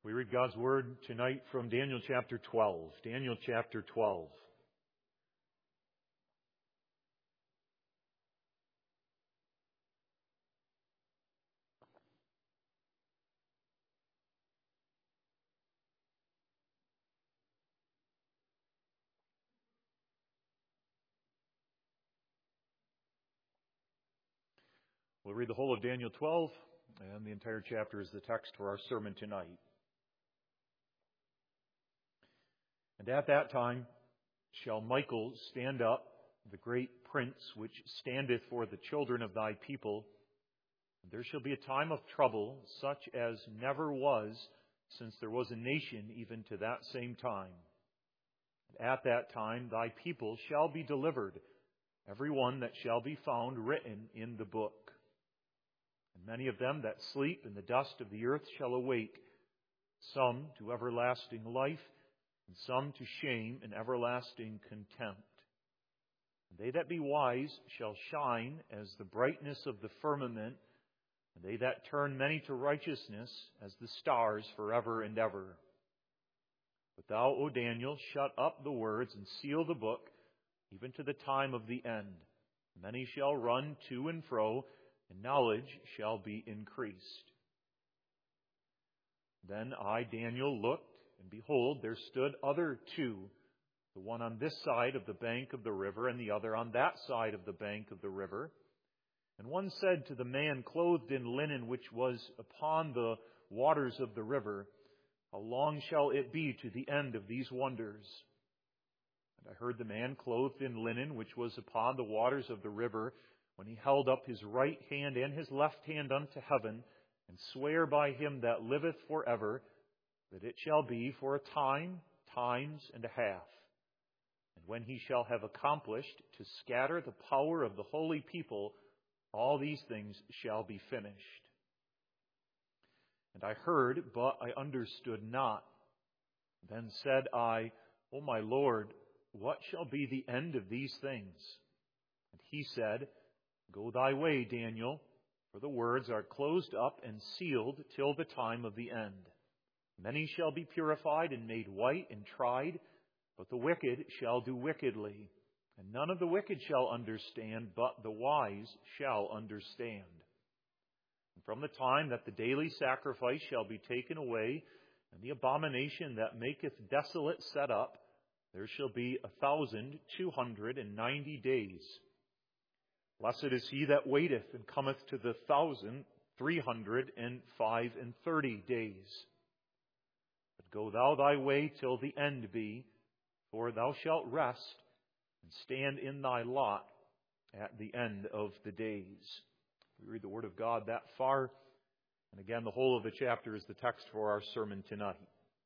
We read God's Word tonight from Daniel chapter 12. Daniel chapter 12. We'll read the whole of Daniel 12, and the entire chapter is the text for our sermon tonight. And at that time shall Michael stand up, the great prince which standeth for the children of thy people. And there shall be a time of trouble, such as never was, since there was a nation even to that same time. And at that time thy people shall be delivered, every one that shall be found written in the book. And many of them that sleep in the dust of the earth shall awake, some to everlasting life, and some to shame and everlasting contempt. And they that be wise shall shine as the brightness of the firmament, and they that turn many to righteousness as the stars forever and ever. But thou, O Daniel, shut up the words and seal the book, even to the time of the end. Many shall run to and fro, and knowledge shall be increased. Then I, Daniel, looked, and behold, there stood other two, the one on this side of the bank of the river, and the other on that side of the bank of the river. And one said to the man clothed in linen, which was upon the waters of the river, How long shall it be to the end of these wonders? And I heard the man clothed in linen, which was upon the waters of the river, when he held up his right hand and his left hand unto heaven, and swear by him that liveth forever, that it shall be for a time, times and a half. And when he shall have accomplished to scatter the power of the holy people, all these things shall be finished. And I heard, but I understood not. Then said I, O my Lord, what shall be the end of these things? And he said, Go thy way, Daniel, for the words are closed up and sealed till the time of the end. Many shall be purified and made white and tried, but the wicked shall do wickedly. And none of the wicked shall understand, but the wise shall understand. And from the time that the daily sacrifice shall be taken away, and the abomination that maketh desolate set up, there shall be 1,290 days. Blessed is he that waiteth, and cometh to the 1,335 days. But go thou thy way till the end be, for thou shalt rest, and stand in thy lot at the end of the days. We read the Word of God that far, and again the whole of the chapter is the text for our sermon tonight.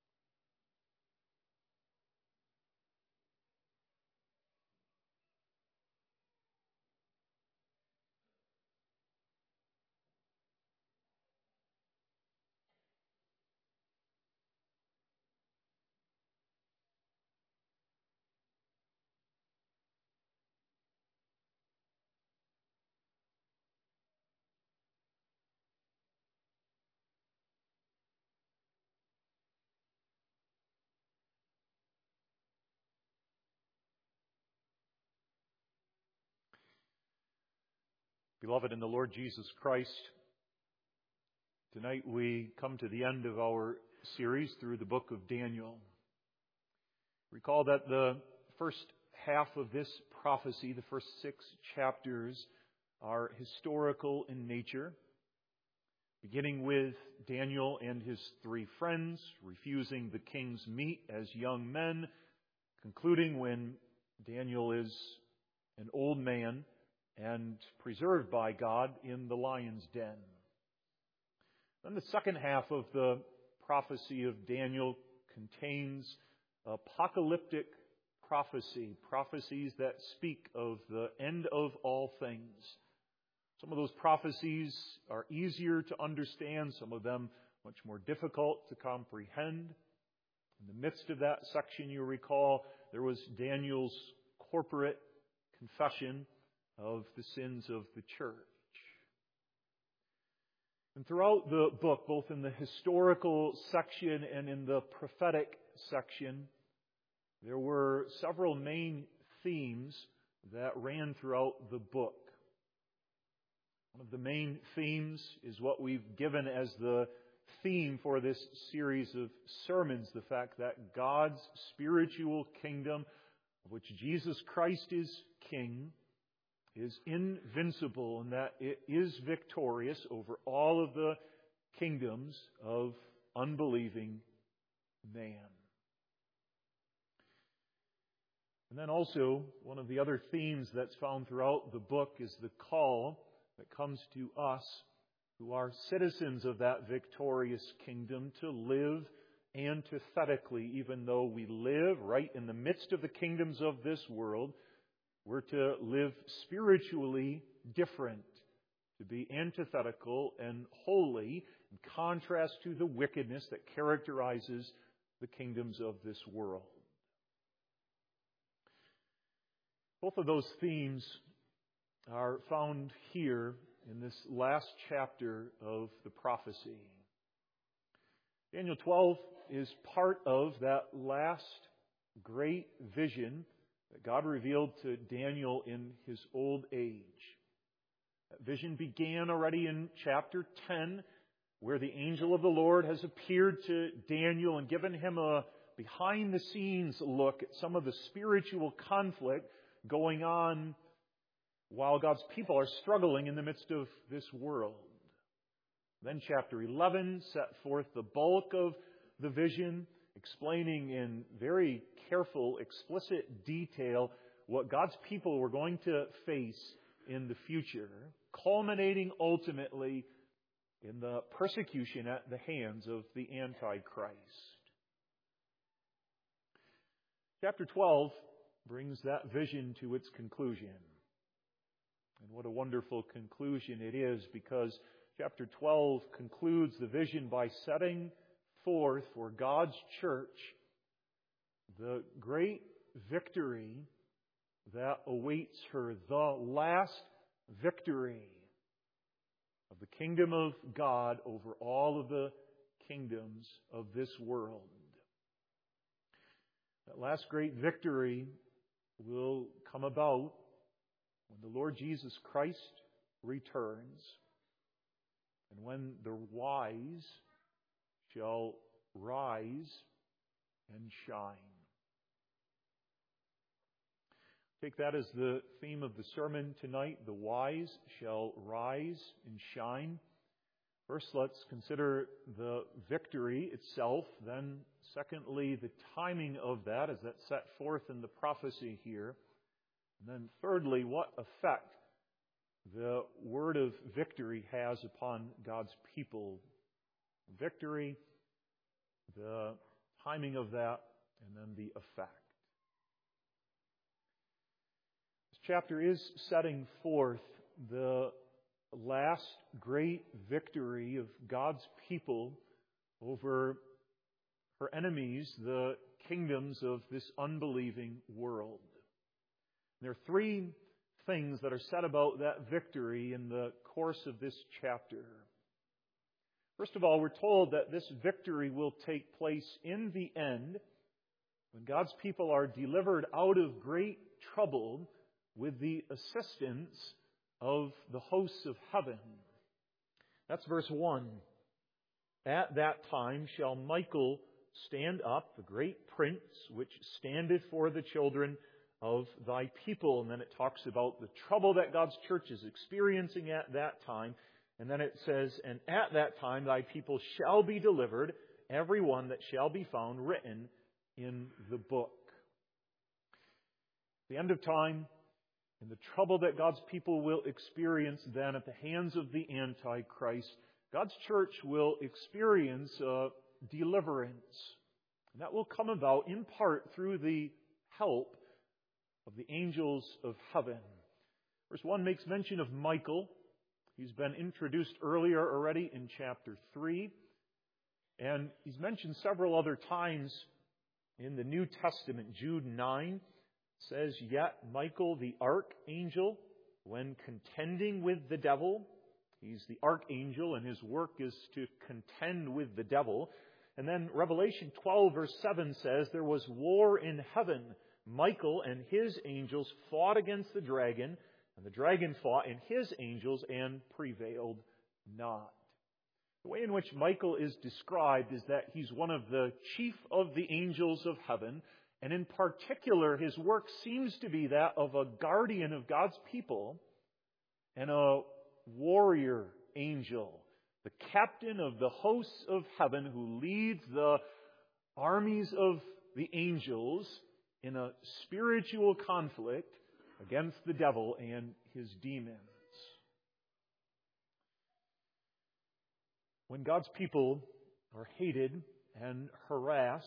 Beloved in the Lord Jesus Christ, tonight we come to the end of our series through the book of Daniel. Recall that the first half of this prophecy, the first 6 chapters, are historical in nature, beginning with Daniel and his 3 friends refusing the king's meat as young men, concluding when Daniel is an old man and preserved by God in the lion's den. Then the second half of the prophecy of Daniel contains apocalyptic prophecies that speak of the end of all things. Some of those prophecies are easier to understand, some of them much more difficult to comprehend. In the midst of that section, you recall, there was Daniel's corporate confession of the sins of the church. And throughout the book, both in the historical section and in the prophetic section, there were several main themes that ran throughout the book. One of the main themes is what we've given as the theme for this series of sermons, the fact that God's spiritual kingdom, of which Jesus Christ is King, is invincible and that it is victorious over all of the kingdoms of unbelieving man. And then also, one of the other themes that's found throughout the book is the call that comes to us who are citizens of that victorious kingdom to live antithetically. Even though we live right in the midst of the kingdoms of this world, we're to live spiritually different, to be antithetical and holy, in contrast to the wickedness that characterizes the kingdoms of this world. Both of those themes are found here in this last chapter of the prophecy. Daniel 12 is part of that last great vision that God revealed to Daniel in his old age. That vision began already in chapter 10, where the angel of the Lord has appeared to Daniel and given him a behind-the-scenes look at some of the spiritual conflict going on while God's people are struggling in the midst of this world. Then chapter 11 set forth the bulk of the vision, explaining in very careful, explicit detail what God's people were going to face in the future, culminating ultimately in the persecution at the hands of the Antichrist. Chapter 12 brings that vision to its conclusion. And what a wonderful conclusion it is, because chapter 12 concludes the vision by setting forth for God's church the great victory that awaits her, the last victory of the kingdom of God over all of the kingdoms of this world. That last great victory will come about when the Lord Jesus Christ returns, and when the wise shall rise and shine. Take that as the theme of the sermon tonight. The wise shall rise and shine. First, let's consider the victory itself. Then, secondly, the timing of that as that's set forth in the prophecy here. And then thirdly, what effect the word of victory has upon God's people. Victory, the timing of that, and then the effect. This chapter is setting forth the last great victory of God's people over her enemies, the kingdoms of this unbelieving world. There are three things that are said about that victory in the course of this chapter. First of all, we're told that this victory will take place in the end when God's people are delivered out of great trouble with the assistance of the hosts of heaven. That's verse 1. At that time shall Michael stand up, the great prince, which standeth for the children of thy people. And then it talks about the trouble that God's church is experiencing at that time. And then it says, and at that time thy people shall be delivered, every one that shall be found written in the book. The end of time, and the trouble that God's people will experience then at the hands of the Antichrist, God's church will experience deliverance. And that will come about in part through the help of the angels of heaven. Verse 1 makes mention of Michael. He's been introduced earlier already in chapter 3. And he's mentioned several other times in the New Testament. Jude 9 says, yet Michael the archangel, when contending with the devil, He's the archangel, and his work is to contend with the devil. And then Revelation 12, verse 7 says, there was war in heaven. Michael and his angels fought against the dragon, and the dragon fought and his angels and prevailed not. The way in which Michael is described is that he's one of the chief of the angels of heaven, and in particular, his work seems to be that of a guardian of God's people and a warrior angel, the captain of the hosts of heaven who leads the armies of the angels in a spiritual conflict against the devil and his demons. When God's people are hated and harassed,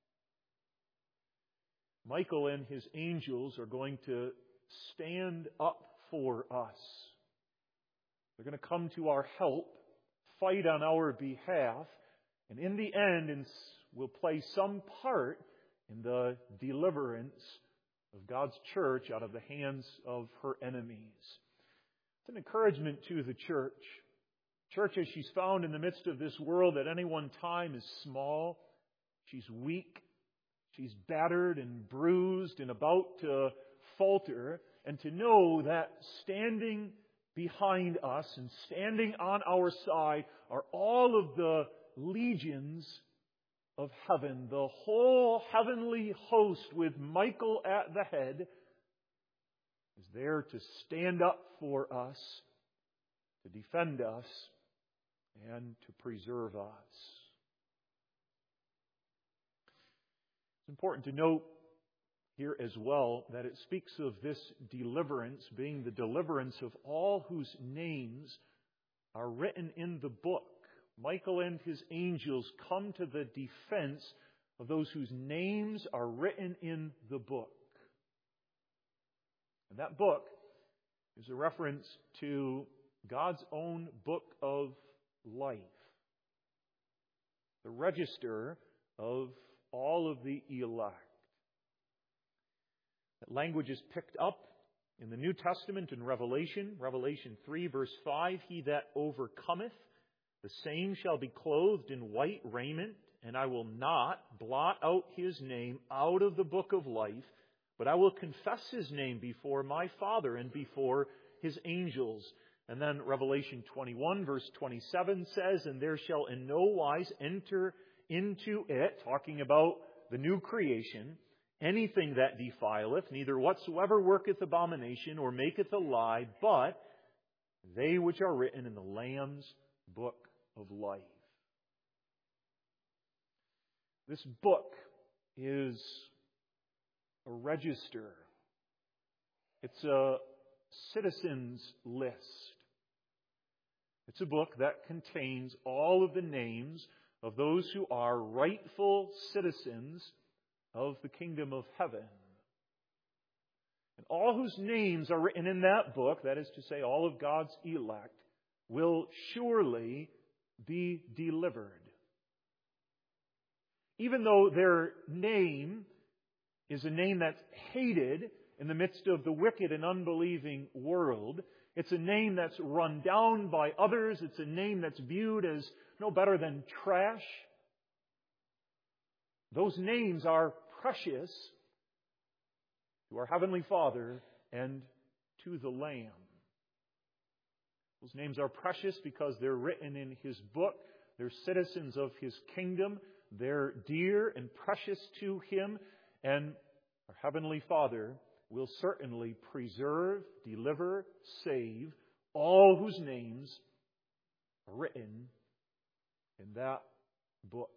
Michael and his angels are going to stand up for us. They're going to come to our help, fight on our behalf, and in the end will play some part in the deliverance of God's church out of the hands of her enemies. It's an encouragement to the church. Church, as she's found in the midst of this world at any one time, is small. She's weak. She's battered and bruised and about to falter. And to know that standing behind us and standing on our side are all of the legions of heaven, the whole heavenly host with Michael at the head, is there to stand up for us, to defend us, and to preserve us. It's important to note here as well that it speaks of this deliverance being the deliverance of all whose names are written in the book. Michael and his angels come to the defense of those whose names are written in the book. And that book is a reference to God's own book of life, the register of all of the elect. That language is picked up in the New Testament in Revelation 3, verse 5, he that overcometh, the same shall be clothed in white raiment, and I will not blot out his name out of the book of life, but I will confess his name before my Father and before his angels. And then Revelation 21, verse 27 says, and there shall in no wise enter into it, talking about the new creation, anything that defileth, neither whatsoever worketh abomination or maketh a lie, but they which are written in the Lamb's book of life. This book is a register. It's a citizen's list. It's a book that contains all of the names of those who are rightful citizens of the kingdom of heaven. And all whose names are written in that book, that is to say, all of God's elect, will surely be delivered. Even though their name is a name that's hated in the midst of the wicked and unbelieving world, it's a name that's run down by others, it's a name that's viewed as no better than trash, those names are precious to our Heavenly Father and to the Lamb. Those names are precious because they're written in His book. They're citizens of His kingdom. They're dear and precious to Him. And our Heavenly Father will certainly preserve, deliver, save all whose names are written in that book.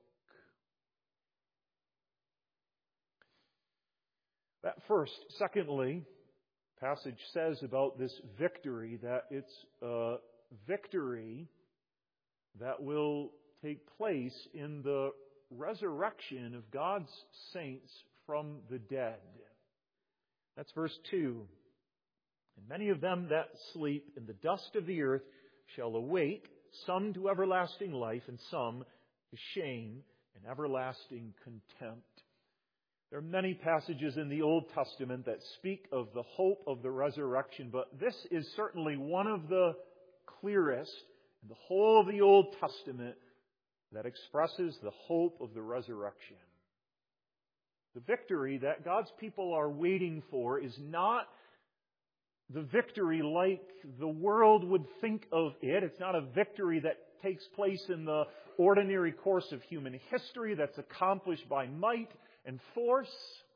That first. Secondly, the passage says about this victory that it's a victory that will take place in the resurrection of God's saints from the dead. That's verse 2. And many of them that sleep in the dust of the earth shall awake, some to everlasting life, and some to shame and everlasting contempt. There are many passages in the Old Testament that speak of the hope of the resurrection, but this is certainly one of the clearest in the whole of the Old Testament that expresses the hope of the resurrection. The victory that God's people are waiting for is not the victory like the world would think of it. It's not a victory that takes place in the ordinary course of human history that's accomplished by might and force.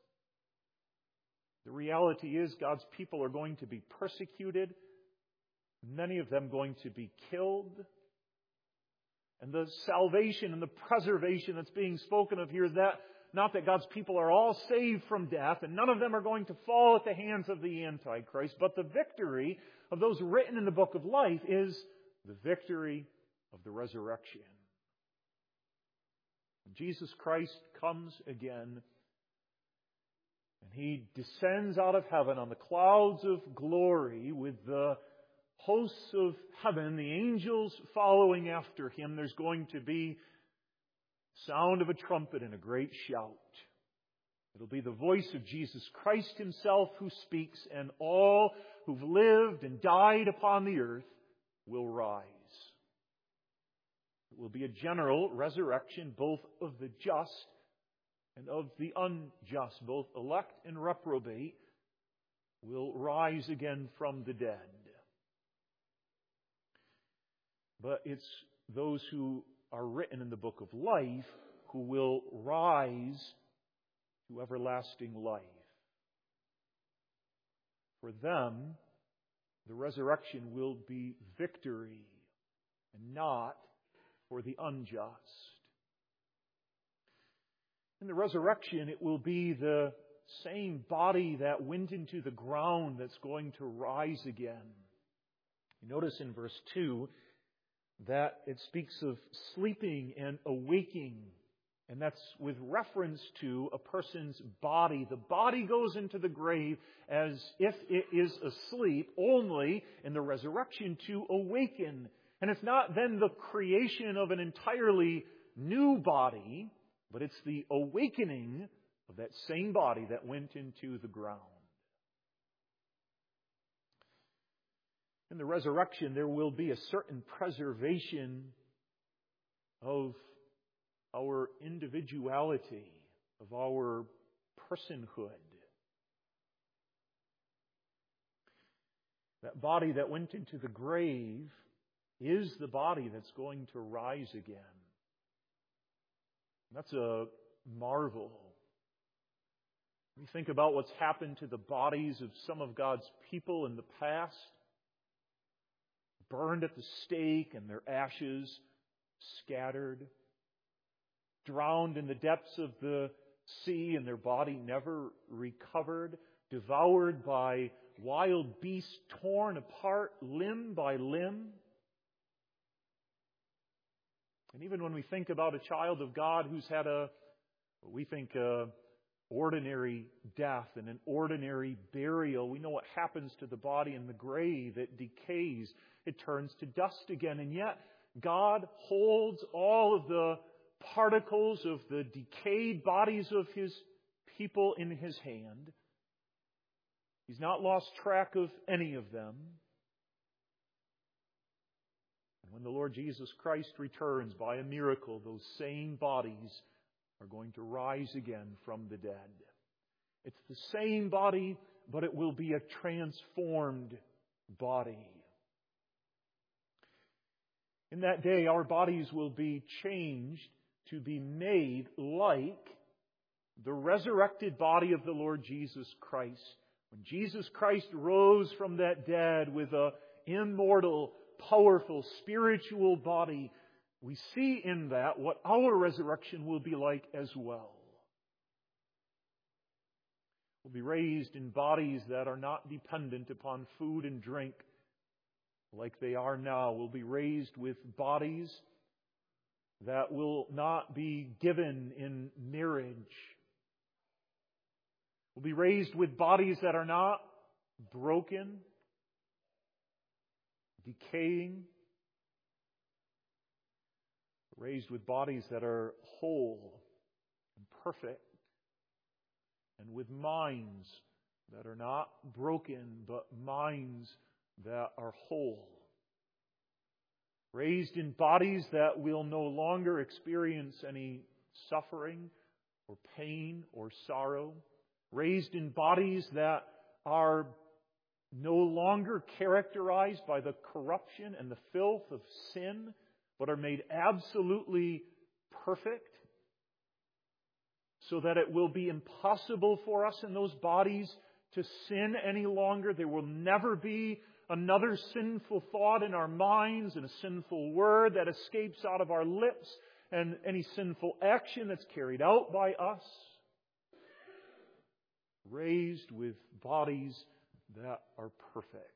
The reality is God's people are going to be persecuted, many of them going to be killed. And the salvation and the preservation that's being spoken of here is that not that God's people are all saved from death and none of them are going to fall at the hands of the Antichrist, but the victory of those written in the book of life is the victory of the resurrection. Jesus Christ comes again, and He descends out of heaven on the clouds of glory with the hosts of heaven, the angels following after Him. There's going to be sound of a trumpet and a great shout. It'll be the voice of Jesus Christ Himself who speaks, and all who've lived and died upon the earth will rise. It will be a general resurrection, both of the just and of the unjust. Both elect and reprobate will rise again from the dead. But it's those who are written in the book of life who will rise to everlasting life. For them, the resurrection will be victory and not for the unjust. In the resurrection, it will be the same body that went into the ground that's going to rise again. You notice in verse 2 that it speaks of sleeping and awaking, and that's with reference to a person's body. The body goes into the grave as if it is asleep, only in the resurrection to awaken. And it's not then the creation of an entirely new body, but it's the awakening of that same body that went into the ground. In the resurrection, there will be a certain preservation of our individuality, of our personhood. That body that went into the grave is the body that's going to rise again. That's a marvel. We think about what's happened to the bodies of some of God's people in the past, burned at the stake and their ashes scattered, drowned in the depths of the sea and their body never recovered, devoured by wild beasts, torn apart limb by limb. And even when we think about a child of God who's had what we think ordinary death and an ordinary burial, we know what happens to the body in the grave. It decays. It turns to dust again. And yet, God holds all of the particles of the decayed bodies of His people in His hand. He's not lost track of any of them. And when the Lord Jesus Christ returns by a miracle, those same bodies are going to rise again from the dead. It's the same body, but it will be a transformed body. In that day, our bodies will be changed to be made like the resurrected body of the Lord Jesus Christ. When Jesus Christ rose from that dead with an immortal, powerful, spiritual body, we see in that what our resurrection will be like as well. We'll be raised in bodies that are not dependent upon food and drink like they are now. We'll be raised with bodies that will not be given in marriage. We'll be raised with bodies that are not broken, decaying. Raised with bodies that are whole and perfect, and with minds that are not broken, but minds that are whole. Raised in bodies that will no longer experience any suffering or pain or sorrow. Raised in bodies that are no longer characterized by the corruption and the filth of sin, but are made absolutely perfect, so that it will be impossible for us in those bodies to sin any longer. There will never be another sinful thought in our minds and a sinful word that escapes out of our lips and any sinful action that's carried out by us. Raised with bodies that are perfect.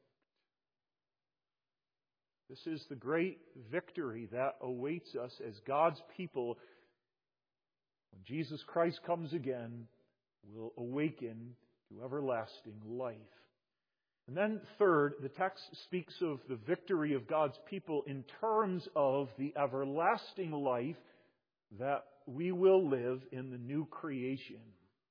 This is the great victory that awaits us as God's people. When Jesus Christ comes again, we'll awaken to everlasting life. And then third, the text speaks of the victory of God's people in terms of the everlasting life that we will live in the new creation.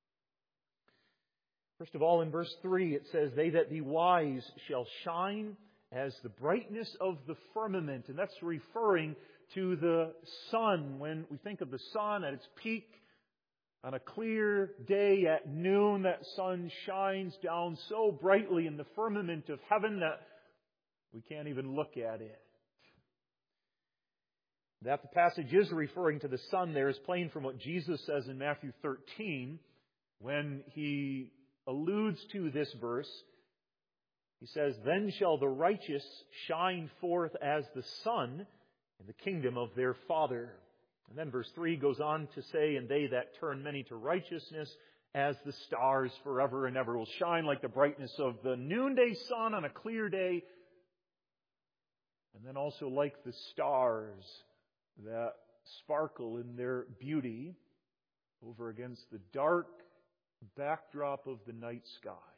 First of all, in verse 3, it says, "They that be wise shall shine as the brightness of the firmament." And that's referring to the sun. When we think of the sun at its peak, on a clear day at noon, that sun shines down so brightly in the firmament of heaven that we can't even look at it. That the passage is referring to the sun there is plain from what Jesus says in Matthew 13 when He alludes to this verse. He says, "Then shall the righteous shine forth as the sun in the kingdom of their Father." And then verse 3 goes on to say, "And they that turn many to righteousness as the stars forever and ever will shine like the brightness of the noonday sun on a clear day." And then also like the stars that sparkle in their beauty over against the dark backdrop of the night sky.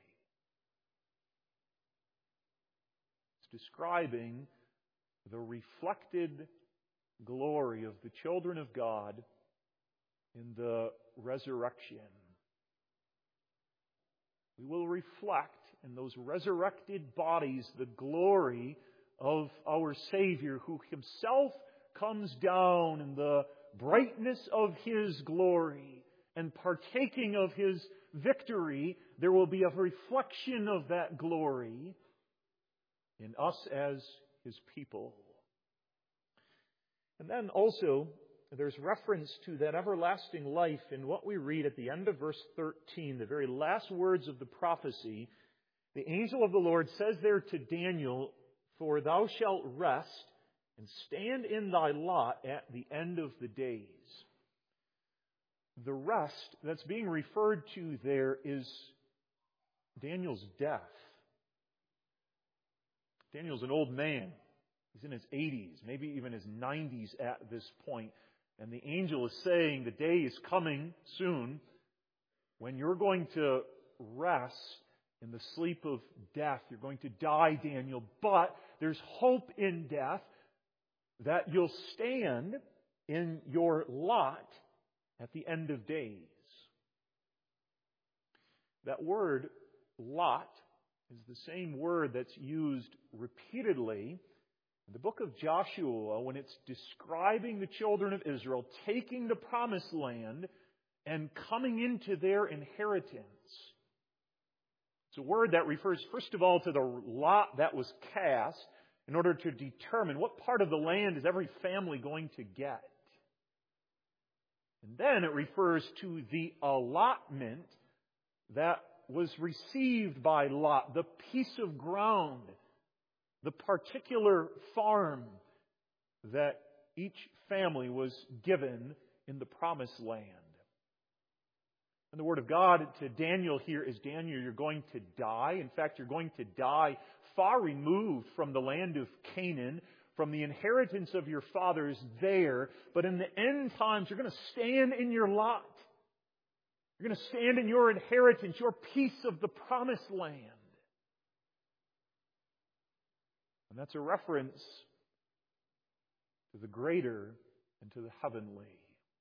It's describing the reflected glory of the children of God in the resurrection. We will reflect in those resurrected bodies the glory of our Savior, who Himself comes down in the brightness of His glory, and partaking of His victory, there will be a reflection of that glory in us as His people. And then also, there's reference to that everlasting life in what we read at the end of verse 13, the very last words of the prophecy. The angel of the Lord says there to Daniel, "For thou shalt rest and stand in thy lot at the end of the days." The rest that's being referred to there is Daniel's death. Daniel's an old man. He's in his 80s, maybe even his 90s at this point. And the angel is saying the day is coming soon when you're going to rest in the sleep of death. You're going to die, Daniel. But there's hope in death that you'll stand in your lot at the end of days. That word, lot, is the same word that's used repeatedly in the book of Joshua when it's describing the children of Israel taking the promised land and coming into their inheritance. It's a word that refers, first of all, to the lot that was cast in order to determine what part of the land is every family going to get. And then it refers to the allotment that was received by Lot, the piece of ground, the particular farm that each family was given in the promised land. And the word of God to Daniel here is, Daniel, you're going to die. In fact, you're going to die far removed from the land of Canaan, from the inheritance of your fathers there. But in the end times, you're going to stand in your lot. You're going to stand in your inheritance, your piece of the promised land. And that's a reference to the greater and to the heavenly.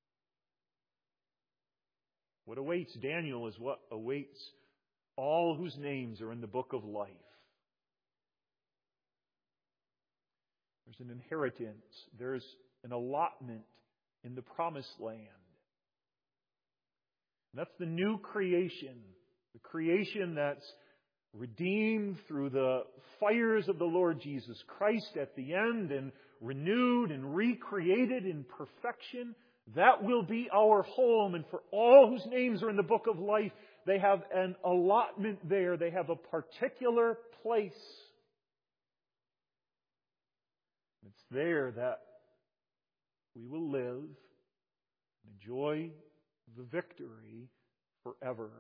What awaits Daniel is what awaits all whose names are in the book of life. There's an inheritance. There's an allotment in the promised land. And that's the new creation. The creation that's redeemed through the fires of the Lord Jesus Christ at the end and renewed and recreated in perfection. That will be our home. And for all whose names are in the book of life, they have an allotment there. They have a particular place. It's there that we will live and enjoy the victory forever.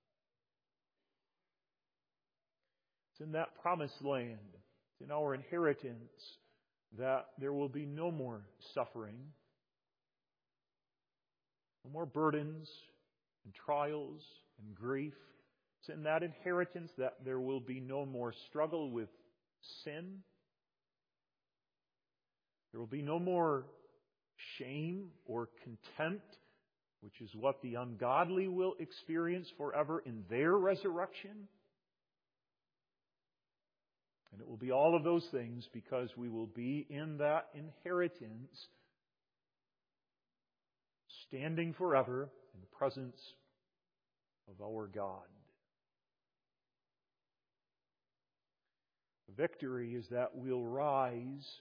It's in that promised land, it's in our inheritance, that there will be no more suffering, no more burdens and trials and grief. It's in that inheritance that there will be no more struggle with sin. There will be no more shame or contempt, which is what the ungodly will experience forever in their resurrection. And it will be all of those things because we will be in that inheritance, standing forever in the presence of our God. The victory is that we'll rise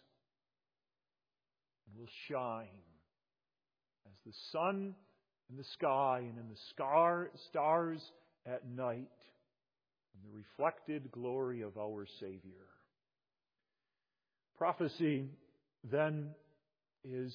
and we'll shine as the sun in the sky and in the stars at night, in the reflected glory of our Savior. Prophecy then is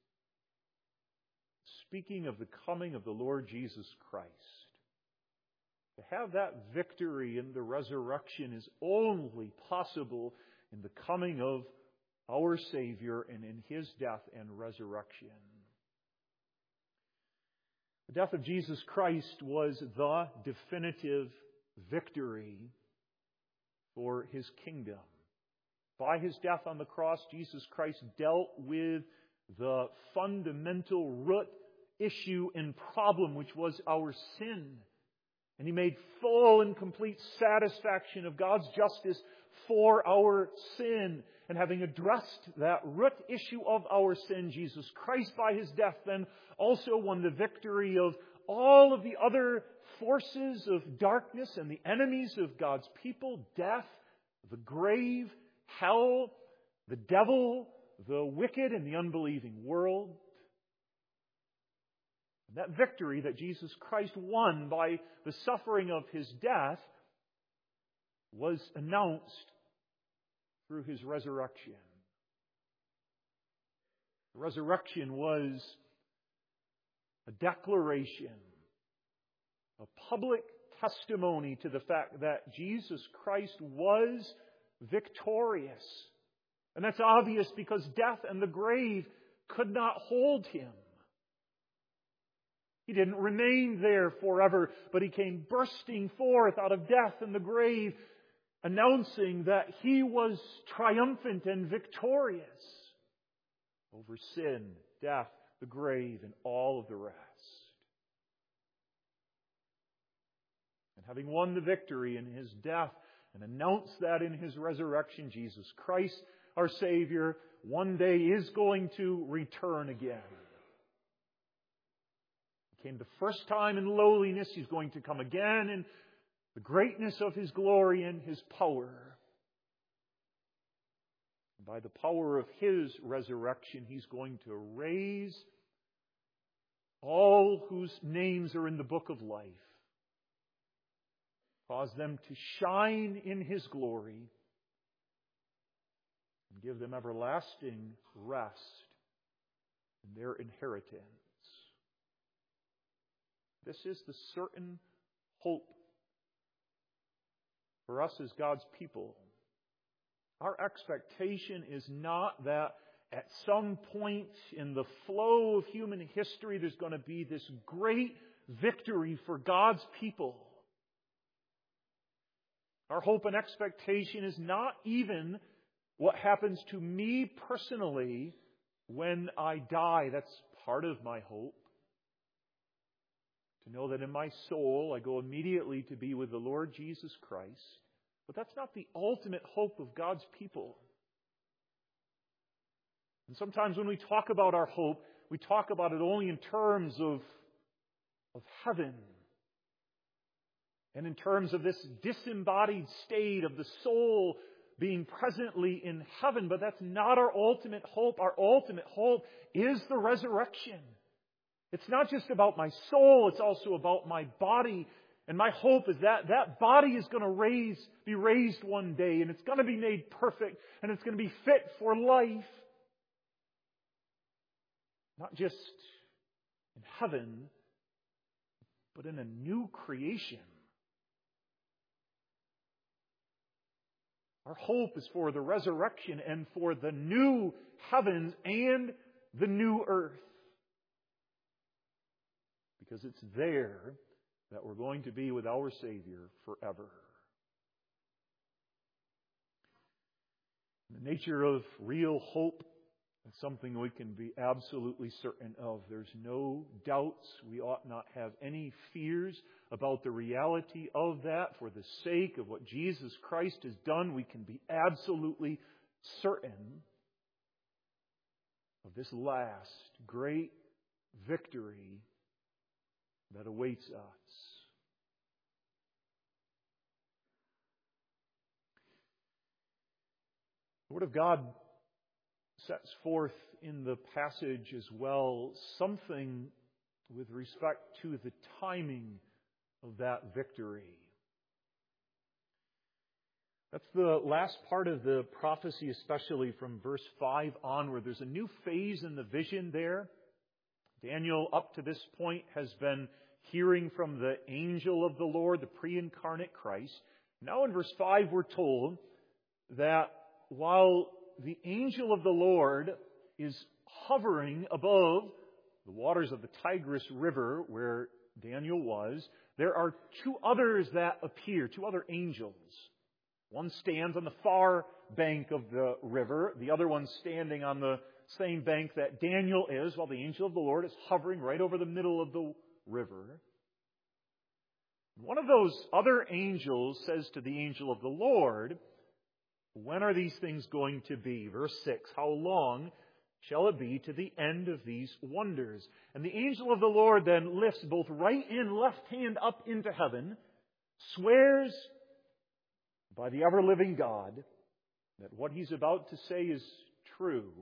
speaking of the coming of the Lord Jesus Christ. To have that victory in the resurrection is only possible in the coming of our Savior and in His death and resurrection. The death of Jesus Christ was the definitive victory for His kingdom. By His death on the cross, Jesus Christ dealt with the fundamental root issue and problem, which was our sin. And He made full and complete satisfaction of God's justice for our sin. And having addressed that root issue of our sin, Jesus Christ by His death then also won the victory of all of the other forces of darkness and the enemies of God's people: death, the grave, hell, the devil, the wicked, and the unbelieving world. And that victory that Jesus Christ won by the suffering of His death was announced through His resurrection. The resurrection was a declaration, a public testimony to the fact that Jesus Christ was victorious. And that's obvious because death and the grave could not hold Him. He didn't remain there forever, but He came bursting forth out of death and the grave, announcing that He was triumphant and victorious over sin, death, the grave, and all of the rest. And having won the victory in His death and announced that in His resurrection, Jesus Christ, our Savior, one day is going to return again. He came the first time in lowliness. He's going to come again in the greatness of His glory and His power. And by the power of His resurrection, He's going to raise all whose names are in the book of life. Cause them to shine in His glory and give them everlasting rest in their inheritance. This is the certain hope for us as God's people. Our expectation is not that at some point in the flow of human history there's going to be this great victory for God's people. Our hope and expectation is not even what happens to me personally when I die. That's part of my hope. To know that in my soul I go immediately to be with the Lord Jesus Christ. But that's not the ultimate hope of God's people. And sometimes when we talk about our hope, we talk about it only in terms of heaven. And in terms of this disembodied state of the soul being presently in heaven. But that's not our ultimate hope. Our ultimate hope is the resurrection. It's not just about my soul, it's also about my body. And my hope is that that body is going to be raised one day, and it's going to be made perfect, and it's going to be fit for life. Not just in heaven, but in a new creation. Our hope is for the resurrection and for the new heavens and the new earth. Because it's there that we're going to be with our Savior forever. The nature of real hope is something we can be absolutely certain of. There's no doubts. We ought not have any fears about the reality of that. For the sake of what Jesus Christ has done, we can be absolutely certain of this last great victory that awaits us. The Word of God sets forth in the passage as well something with respect to the timing of that victory. That's the last part of the prophecy, especially from verse 5 onward. There's a new phase in the vision there. Daniel, up to this point, has been hearing from the angel of the Lord, the pre-incarnate Christ. Now in verse 5 we're told that while the angel of the Lord is hovering above the waters of the Tigris River where Daniel was, there are two others that appear, two other angels. One stands on the far bank of the river, the other one standing on the same bank that Daniel is, while the angel of the Lord is hovering right over the middle of the river. One of those other angels says to the angel of the Lord, "When are these things going to be?" Verse 6, "How long shall it be to the end of these wonders?" And the angel of the Lord then lifts both right and left hand up into heaven, swears by the ever-living God that what he's about to say is true.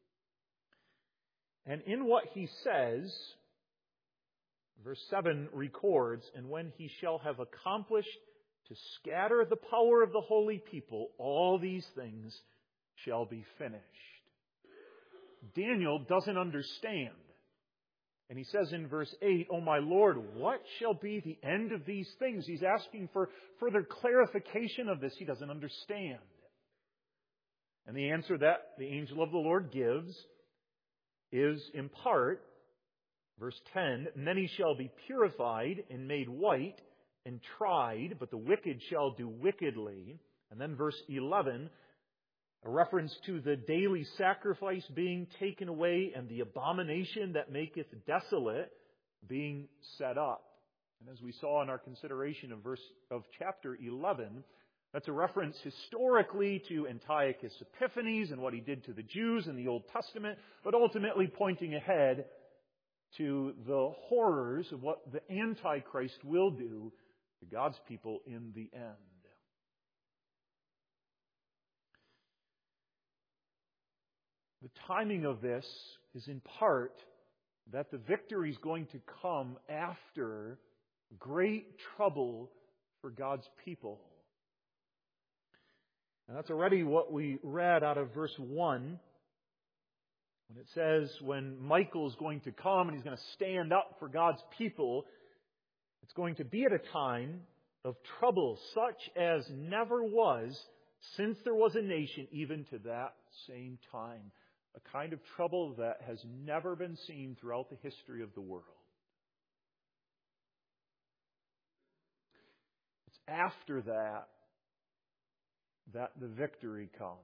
And in what he says, verse 7 records, "And when he shall have accomplished to scatter the power of the holy people, all these things shall be finished." Daniel doesn't understand. And he says in verse 8, "Oh my Lord, what shall be the end of these things?" He's asking for further clarification of this. He doesn't understand. And the answer that the angel of the Lord gives is in part, verse 10, "And then he shall be purified and made white and tried, but the wicked shall do wickedly." And then verse 11, a reference to the daily sacrifice being taken away and the abomination that maketh desolate being set up. And as we saw in our consideration of chapter 11, that's a reference historically to Antiochus Epiphanes and what he did to the Jews in the Old Testament, but ultimately pointing ahead to the horrors of what the Antichrist will do to God's people in the end. The timing of this is in part that the victory is going to come after great trouble for God's people. And that's already what we read out of verse 1, when it says when Michael is going to come and he's going to stand up for God's people, it's going to be at a time of trouble such as never was since there was a nation, even to that same time. A kind of trouble that has never been seen throughout the history of the world. It's after that the victory comes.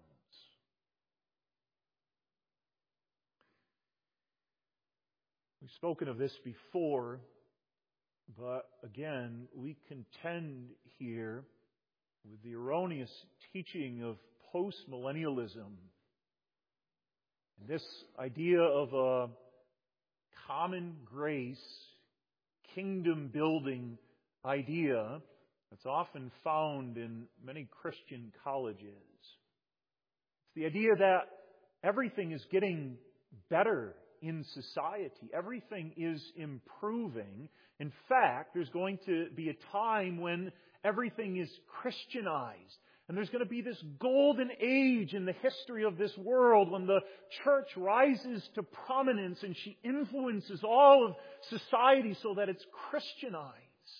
We've spoken of this before, but again, we contend here with the erroneous teaching of postmillennialism This idea of a common grace, kingdom-building idea that's often found in many Christian colleges. It's the idea that everything is getting better in society. Everything is improving. In fact, there's going to be a time when everything is Christianized. And there's going to be this golden age in the history of this world when the church rises to prominence and she influences all of society so that it's Christianized.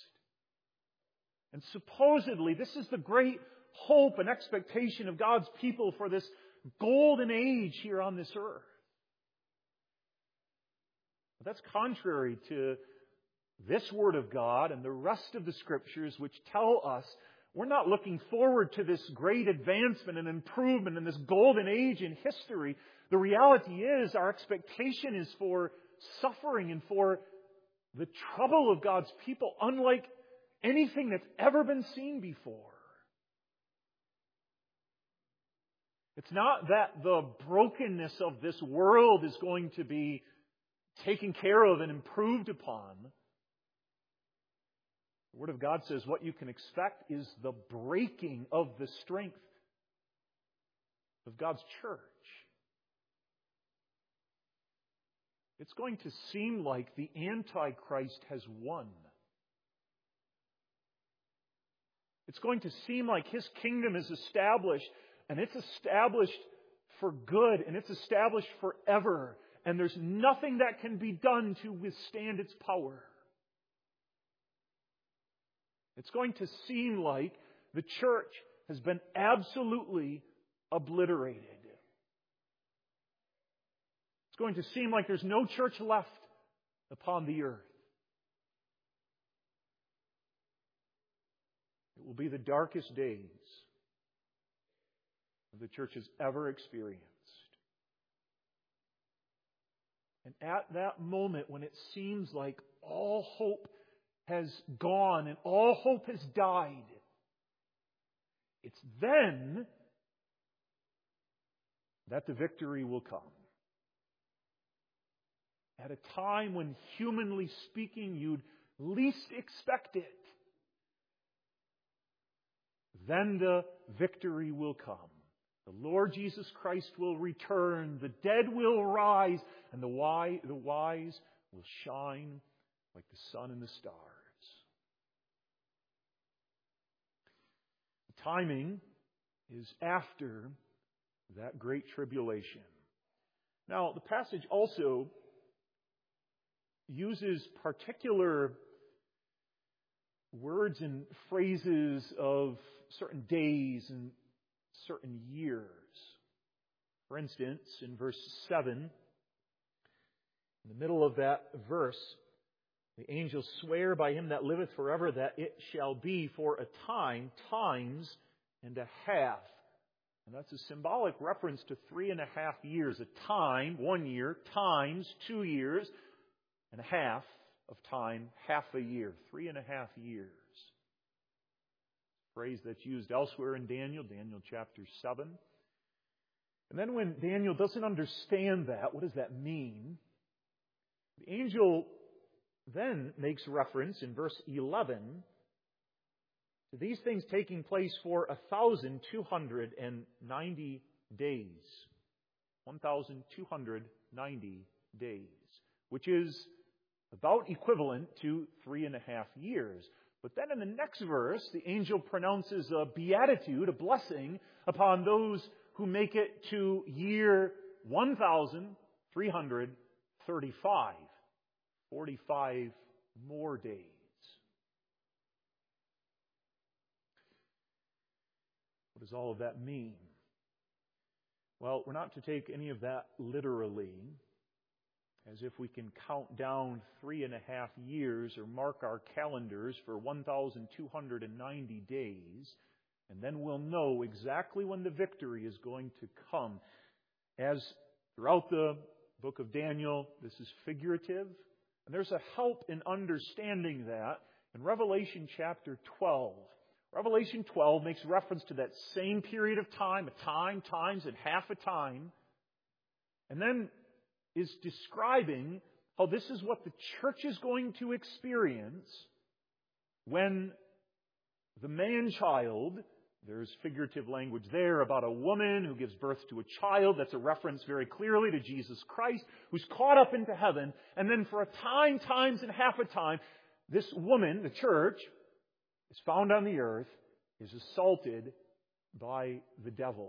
And supposedly, this is the great hope and expectation of God's people for this golden age here on this earth. But that's contrary to this Word of God and the rest of the Scriptures, which tell us we're not looking forward to this great advancement and improvement in this golden age in history. The reality is our expectation is for suffering and for the trouble of God's people, unlike anything that's ever been seen before. It's not that the brokenness of this world is going to be taken care of and improved upon. The Word of God says what you can expect is the breaking of the strength of God's church. It's going to seem like the Antichrist has won. It's going to seem like his kingdom is established, and it's established for good, and it's established forever, and there's nothing that can be done to withstand its power. It's going to seem like the church has been absolutely obliterated. It's going to seem like there's no church left upon the earth. It will be the darkest days that the church has ever experienced. And at that moment when it seems like all hope has gone and all hope has died, it's then that the victory will come. At a time when, humanly speaking, you'd least expect it, then the victory will come. The Lord Jesus Christ will return, the dead will rise, and the wise will shine like the sun and the stars. The timing is after that great tribulation. Now, the passage also uses particular words and phrases of certain days and certain years. For instance, in verse 7, in the middle of that verse, the angels swear by him that liveth forever that it shall be for a time, times and a half. And that's a symbolic reference to 3.5 years. A time, 1 year, times, 2 years, and a half of time, half a year, 3.5 years. Phrase that's used elsewhere in Daniel chapter 7. And then when Daniel doesn't understand that, what does that mean? The angel then makes reference in verse 11 to these things taking place for 1,290 days. 1,290 days, which is about equivalent to 3.5 years. But then in the next verse, the angel pronounces a beatitude, a blessing, upon those who make it to year 1,335. 45 more days. What does all of that mean? Well, we're not to take any of that literally, as if we can count down 3.5 years or mark our calendars for 1,290 days, and then we'll know exactly when the victory is going to come. As throughout the book of Daniel, this is figurative, and there's a help in understanding that in Revelation chapter 12. Revelation 12 makes reference to that same period of time, a time, times, and half a time. And then is describing how this is what the church is going to experience when the man-child, there's figurative language there about a woman who gives birth to a child. That's a reference very clearly to Jesus Christ, who's caught up into heaven. And then for a time, times and half a time, this woman, the church, is found on the earth, is assaulted by the devil.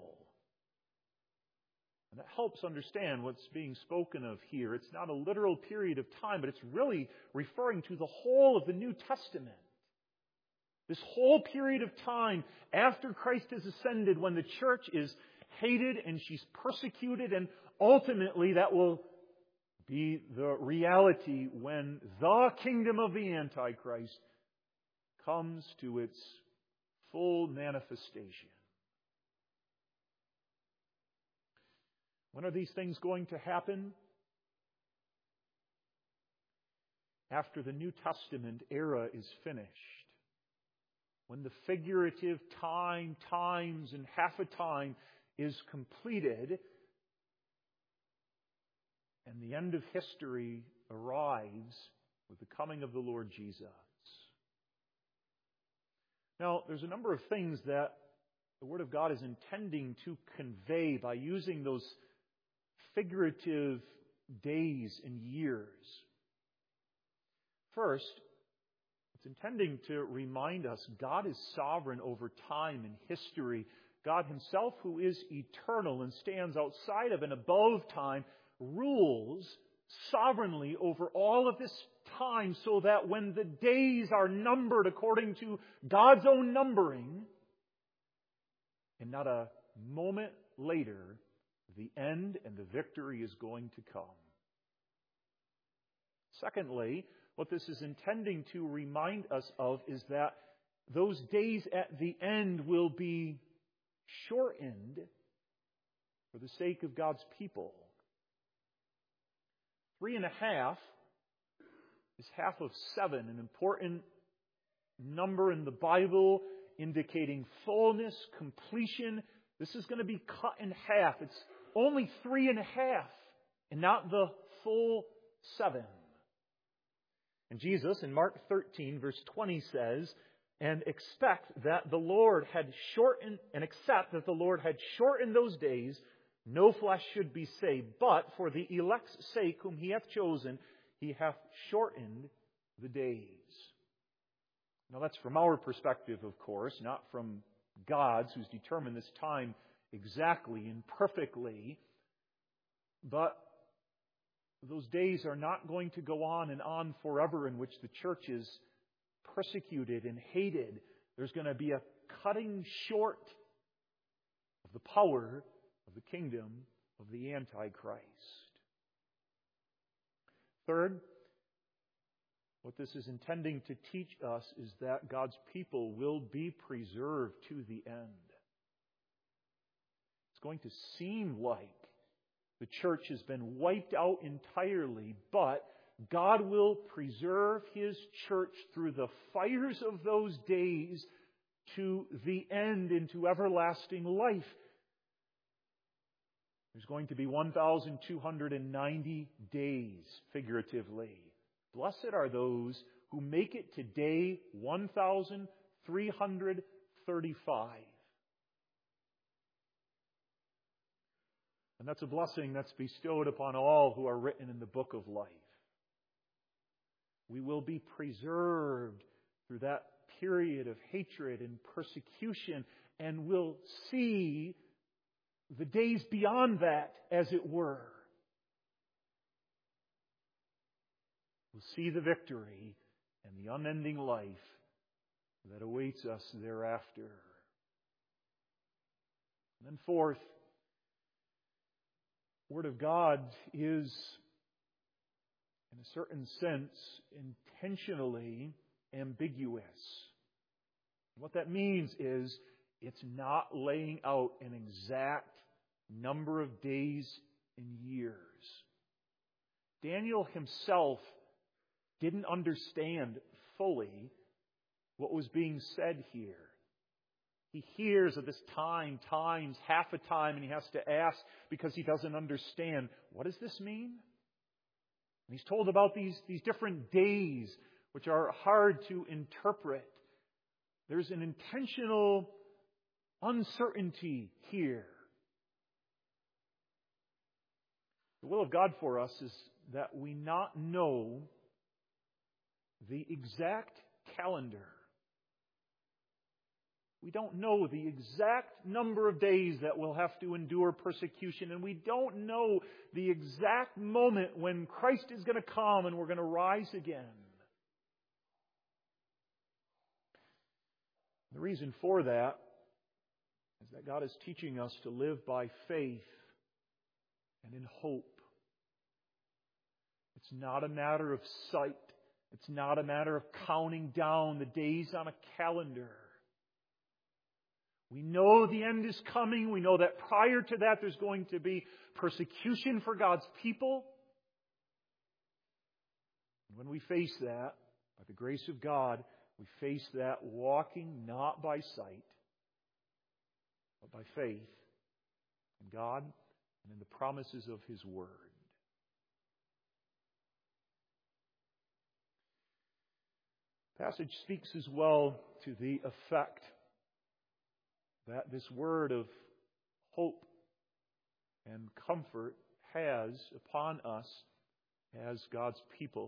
And that helps understand what's being spoken of here. It's not a literal period of time, but it's really referring to the whole of the New Testament. This whole period of time after Christ has ascended, when the church is hated and she's persecuted, and ultimately that will be the reality when the kingdom of the Antichrist comes to its full manifestation. When are these things going to happen? After the New Testament era is finished. When the figurative time, times, and half a time is completed, and the end of history arrives with the coming of the Lord Jesus. Now, there's a number of things that the Word of God is intending to convey by using those figurative days and years. First, it's intending to remind us God is sovereign over time and history. God Himself, who is eternal and stands outside of and above time, rules sovereignly over all of this time, so that when the days are numbered according to God's own numbering, and not a moment later, the end and the victory is going to come. Secondly, what this is intending to remind us of is that those days at the end will be shortened for the sake of God's people. 3.5 is half of 7, an important number in the Bible indicating fullness, completion. This is going to be cut in half. It's only 3.5 and not the full 7. And Jesus in Mark 13 verse 20 says, and accept that the Lord had shortened those days, no flesh should be saved, but for the elect's sake whom He hath chosen, He hath shortened the days. Now that's from our perspective, of course, not from God's, who's determined this time exactly and perfectly. But those days are not going to go on and on forever in which the church is persecuted and hated. There's going to be a cutting short of the power of the kingdom of the Antichrist. Third, what this is intending to teach us is that God's people will be preserved to the end. It's going to seem like the church has been wiped out entirely, but God will preserve His church through the fires of those days to the end, into everlasting life. There's going to be 1,290 days, figuratively. Blessed are those who make it to day 1,335. And that's a blessing that's bestowed upon all who are written in the book of life. We will be preserved through that period of hatred and persecution, and will see the days beyond that, as it were. We'll see the victory and the unending life that awaits us thereafter. And then fourth, the Word of God is, in a certain sense, intentionally ambiguous. What that means is it's not laying out an exact number of days and years. Daniel himself didn't understand fully what was being said here. He hears of this times, half a time, and he has to ask because he doesn't understand. What does this mean? And he's told about these different days, which are hard to interpret. There's an intentional uncertainty here. The will of God for us is that we not know the exact calendar. We don't know the exact number of days that we'll have to endure persecution, and we don't know the exact moment when Christ is going to come and we're going to rise again. The reason for that is that God is teaching us to live by faith and in hope. It's not a matter of sight. It's not a matter of counting down the days on a calendar. We know the end is coming. We know that prior to that there's going to be persecution for God's people. And when we face that, by the grace of God, we face that walking not by sight, but by faith in God and in the promises of His Word. The passage speaks as well to the effect that this word of hope and comfort has upon us as God's people.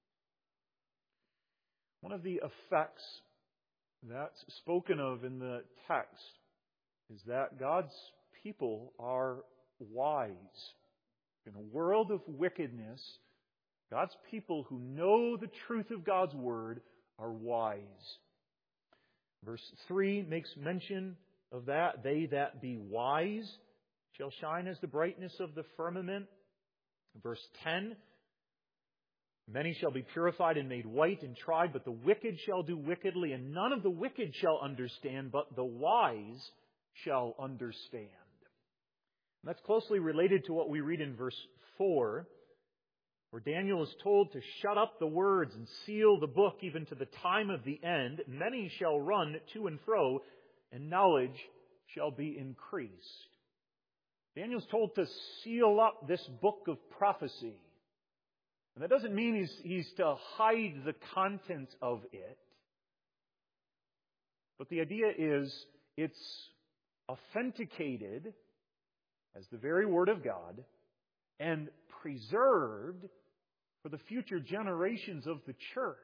One of the effects that's spoken of in the text is that God's people are wise. In a world of wickedness, God's people who know the truth of God's Word are wise. Verse 3 makes mention of that. They that be wise shall shine as the brightness of the firmament. Verse 10, many shall be purified and made white and tried, but the wicked shall do wickedly, and none of the wicked shall understand, but the wise shall understand. And that's closely related to what we read in verse 4, where Daniel is told to shut up the words and seal the book even to the time of the end. Many shall run to and fro, and knowledge shall be increased. Daniel's told to seal up this book of prophecy. And that doesn't mean he's to hide the contents of it. But the idea is it's authenticated as the very Word of God and preserved for the future generations of the church.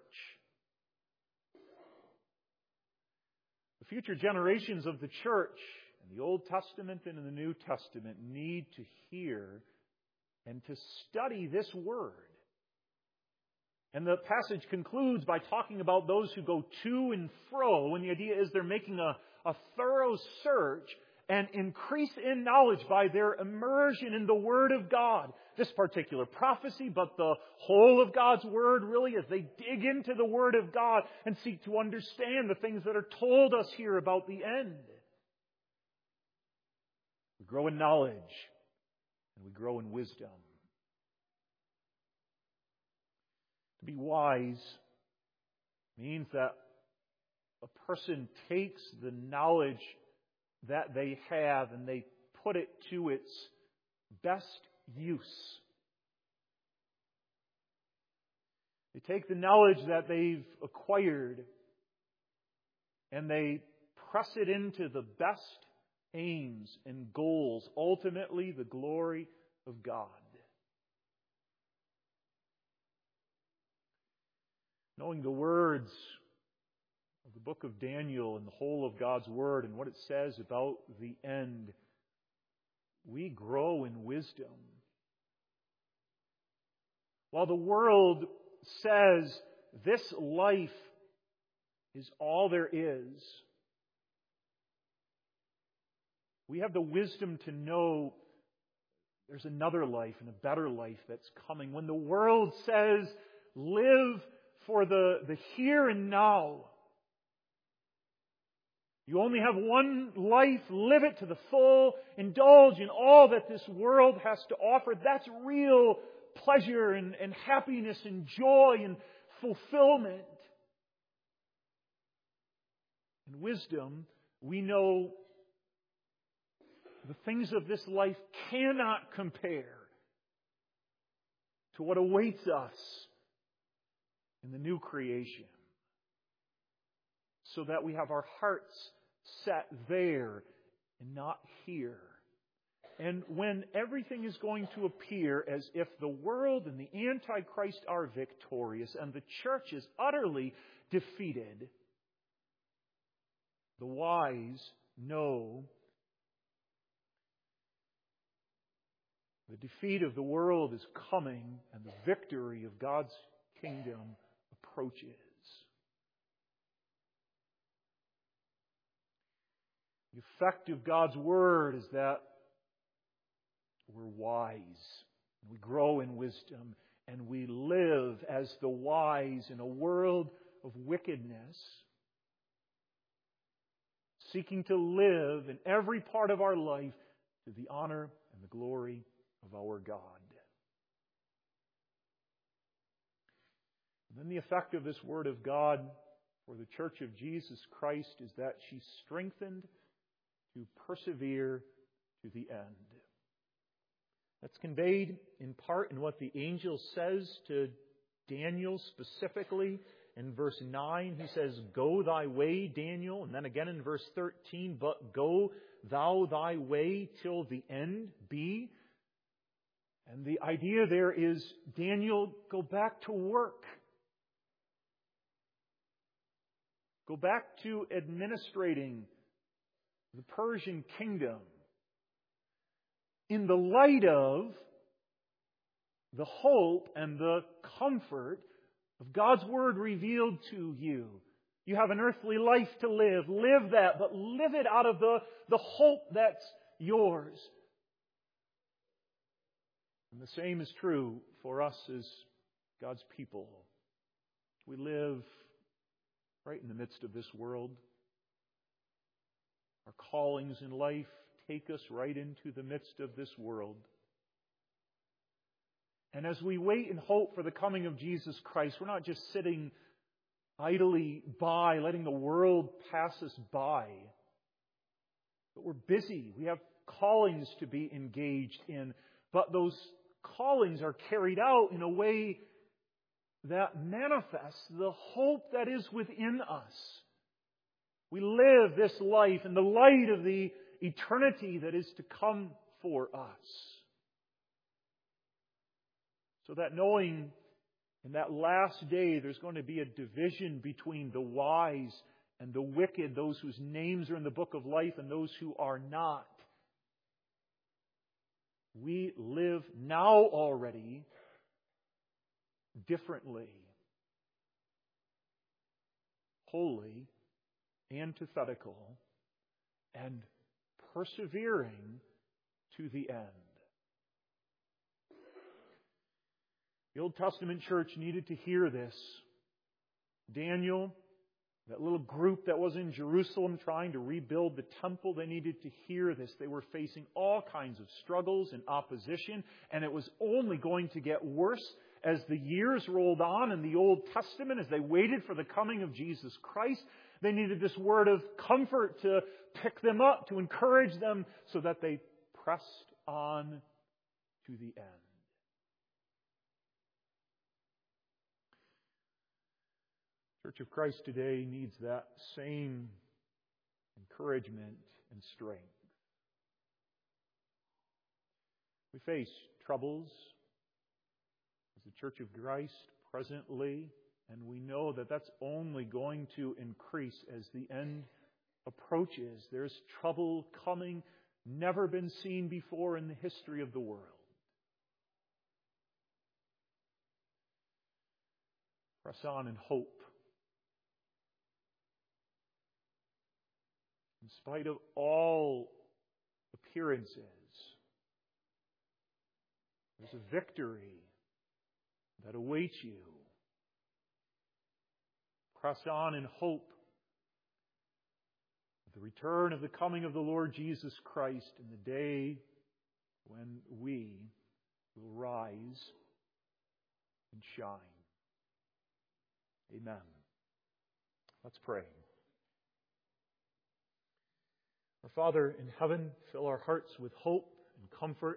The future generations of the church in the Old Testament and in the New Testament need to hear and to study this Word. And the passage concludes by talking about those who go to and fro, and the idea is they're making a thorough search and increase in knowledge by their immersion in the Word of God. This particular prophecy, but the whole of God's Word, really, as they dig into the Word of God and seek to understand the things that are told us here about the end. We grow in knowledge and we grow in wisdom. To be wise means that a person takes the knowledge that they have and they put it to its best use. They take the knowledge that they've acquired and they press it into the best aims and goals, ultimately the glory of God. Knowing the words of the book of Daniel and the whole of God's Word and what it says about the end, we grow in wisdom. While the world says this life is all there is, we have the wisdom to know there's another life and a better life that's coming. When the world says, live for the here and now, you only have one life, live it to the full, indulge in all that this world has to offer. That's real pleasure and happiness and joy and fulfillment. And wisdom we know the things of this life cannot compare to what awaits us in the new creation. So that we have our hearts set there and not here. And when everything is going to appear as if the world and the Antichrist are victorious and the church is utterly defeated, the wise know the defeat of the world is coming and the victory of God's kingdom approaches. The effect of God's Word is that we're wise, and we grow in wisdom, and we live as the wise in a world of wickedness, seeking to live in every part of our life to the honor and the glory of our God. And then the effect of this Word of God for the Church of Jesus Christ is that she's strengthened to persevere to the end. That's conveyed in part in what the angel says to Daniel specifically. In verse 9, he says, "Go thy way, Daniel." And then again in verse 13, "But go thou thy way till the end be." And the idea there is, Daniel, go back to work. Go back to administrating the Persian kingdom in the light of the hope and the comfort of God's Word revealed to you. You have an earthly life to live. Live that, but live it out of the hope that's yours. And the same is true for us as God's people. We live right in the midst of this world. Our callings in life take us right into the midst of this world. And as we wait and hope for the coming of Jesus Christ, we're not just sitting idly by, letting the world pass us by. But we're busy. We have callings to be engaged in. But those callings are carried out in a way that manifests the hope that is within us. We live this life in the light of the eternity that is to come for us. So that knowing in that last day there's going to be a division between the wise and the wicked, those whose names are in the book of life and those who are not. We live now already differently, holy, antithetical, and persevering to the end. The Old Testament church needed to hear this. Daniel, that little group that was in Jerusalem trying to rebuild the temple, they needed to hear this. They were facing all kinds of struggles and opposition, and it was only going to get worse as the years rolled on in the Old Testament, as they waited for the coming of Jesus Christ. They needed this word of comfort to pick them up, to encourage them, so that they pressed on to the end. Church of Christ today needs that same encouragement and strength. We face troubles as the Church of Christ presently, and we know that that's only going to increase as the end approaches. There's trouble coming, never been seen before in the history of the world. Press on in hope. In spite of all appearances, there's a victory that awaits you. Press on in hope of the return of the coming of the Lord Jesus Christ in the day when we will rise and shine. Amen. Let's pray. Father in heaven, fill our hearts with hope and comfort.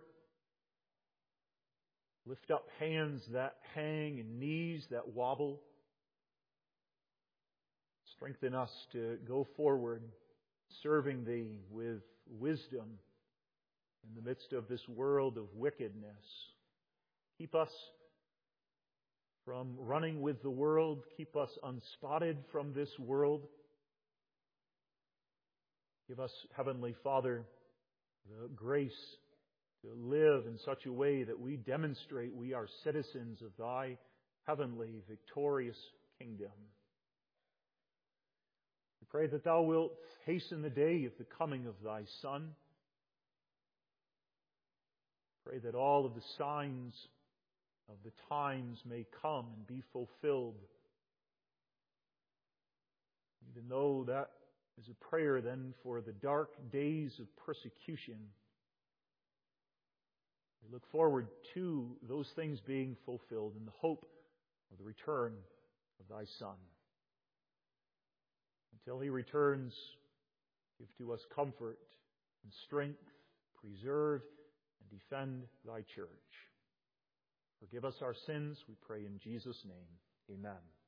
Lift up hands that hang and knees that wobble. Strengthen us to go forward, serving Thee with wisdom in the midst of this world of wickedness. Keep us from running with the world. Keep us unspotted from this world. Give us, Heavenly Father, the grace to live in such a way that we demonstrate we are citizens of Thy heavenly, victorious kingdom. We pray that Thou wilt hasten the day of the coming of Thy Son. Pray that all of the signs of the times may come and be fulfilled. Even though that is a prayer then for the dark days of persecution, we look forward to those things being fulfilled in the hope of the return of Thy Son. Until He returns, give to us comfort and strength, preserve and defend Thy church. Forgive us our sins, we pray in Jesus' name. Amen.